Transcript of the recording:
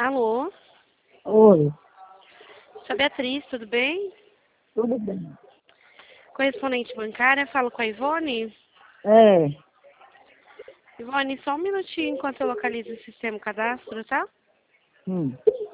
Alô? Oi, Sou a Beatriz, tudo bem? tudo bem? Correspondente bancária, falo com a Ivone. É, Ivone, só um minutinho enquanto eu localizo o sistema cadastro, tá? hum.